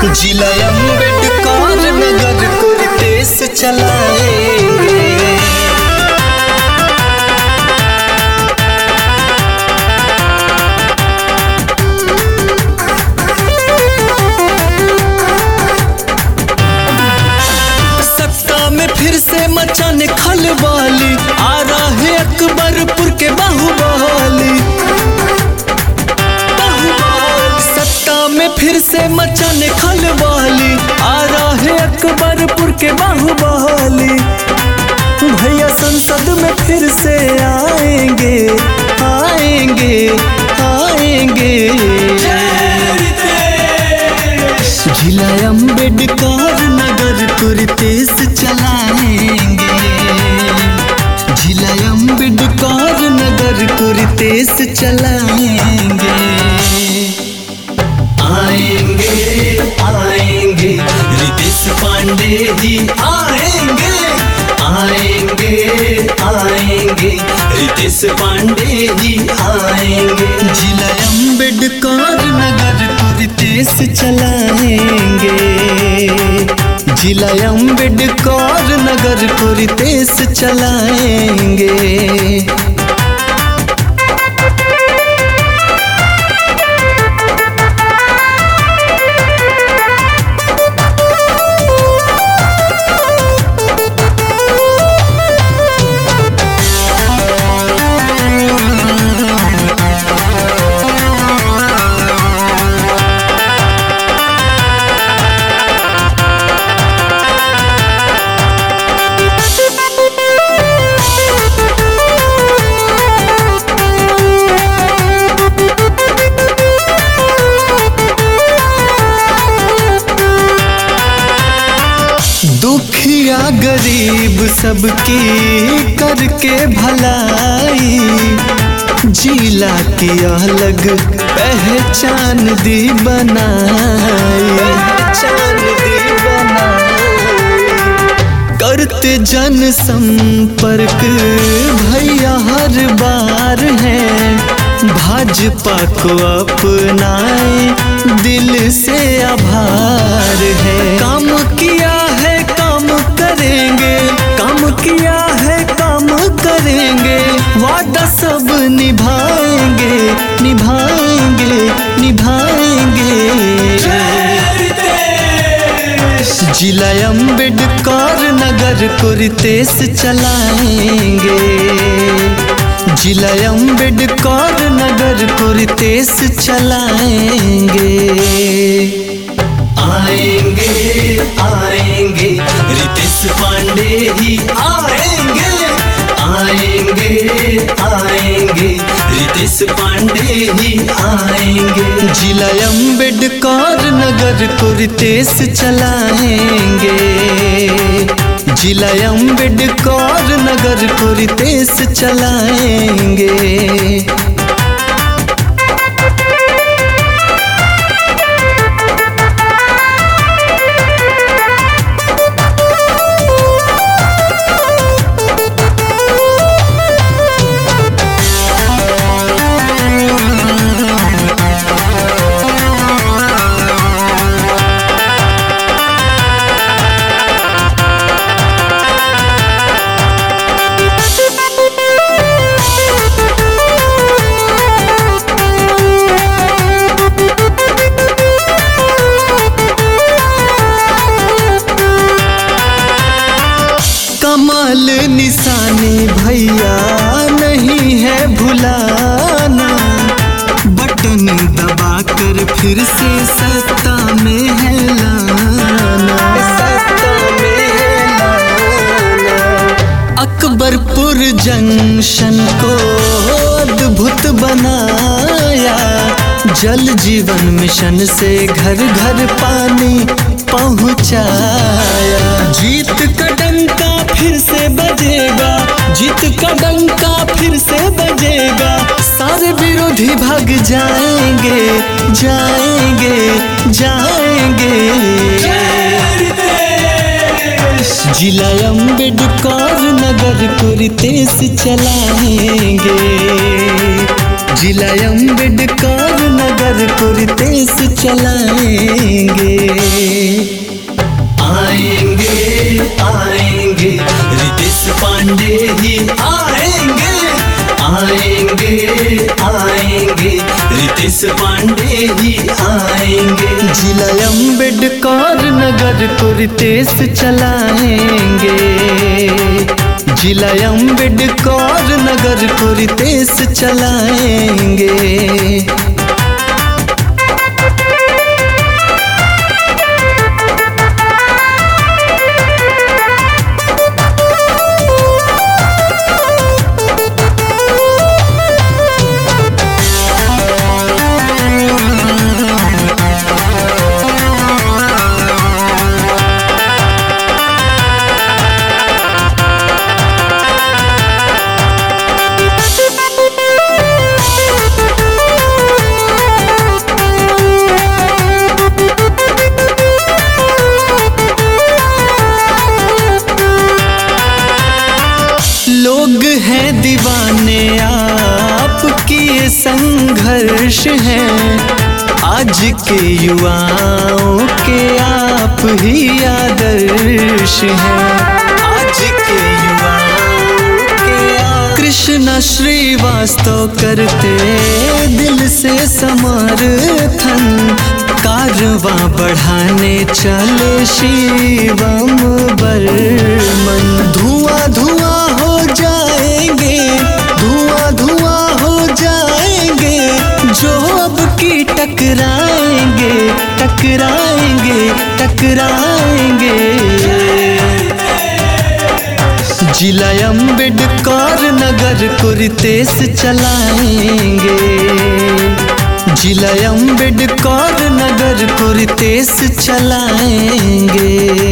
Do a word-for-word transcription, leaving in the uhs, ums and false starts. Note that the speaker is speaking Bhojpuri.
जिला अम्बेडकर नगर को देश चलाएंगे। सत्ता में फिर से मचाने खलबली, आ रहा है अकबरपुर के बाहुबली। सत्ता में फिर से मचाने खलबली, आ रहा है अकबरपुर के बाहुबली। भैया संसद में फिर से आएंगे आएंगे आएंगे। जिला अम्बेडकर नगर को देश चलाएंगे। जिला अम्बेडकर नगर को देश चलाएंगे। आएंगे आएंगे रितेश पांडे जी आएंगे। आएंगे आएंगे रितेश पांडे जी आएंगे। जिला अम्बेडकर नगर को देश चलाएंगे। जिला अम्बेडकर नगर को देश चलाएंगे। दुखिया गरीब सबकी करके भलाई, जिला की अलग पहचान दी बनाई। पहचान दी बनाई। करते जन संपर्क भैया हर बार है, भाजपा को अपनाए दिल से आभार है। काम किया है काम करेंगे, काम किया है काम करेंगे। वादा सब निभाएंगे निभाएंगे निभाएंगे। जिला अम्बेडकर नगर को देश चलाएंगे। जिला अम्बेडकर नगर को देश चलाएंगे। आएंगे आएंगे रितेश पांडे ही आएंगे। आएंगे आएंगे रितेश पांडे ही आएंगे। जिला अम्बेडकर नगर को देश चलाएंगे। जिला अम्बेडकर नगर को देश चलाएंगे। कमाल निशानी भैया नहीं है भुलाना, बटन दबाकर फिर से सत्ता में है लाना। सत्ता में है लाना। अकबरपुर जंक्शन को अद्भुत बनाया, जल जीवन मिशन से घर घर पानी पहुंचाया। जीत का डंका फिर से बजेगा, जीत का डंका फिर से बजेगा। सारे विरोधी भाग जाएंगे जाएंगे जाएंगे। जिला अम्बेडकर नगर को देश चलाएंगे। जिला अम्बेडकर नगर को देश चलाएंगे। रितेश पांडे ही आएंगे। जिला अम्बेडकर नगर को रितेश चलाएंगे। जिला अम्बेडकर नगर को रितेश चलाएंगे। लोग हैं दीवाने आपकी ये संघर्ष है। आज के युवाओं के आप ही आदर्श हैं। आज के युवाओं के आप कृष्णा श्रीवास्तव करते दिल से समर्थन। कारवां बढ़ाने चले शिवम बर्मन। धुआं धुआं हो जाएंगे, धुआं धुआं हो जाएंगे जो अब की टकराएंगे, टकराएंगे, टकराएंगे। जिला अम्बेडकर नगर को रितेश चलाएंगे। जिला अम्बेडकर नगर को रितेश चलाएंगे।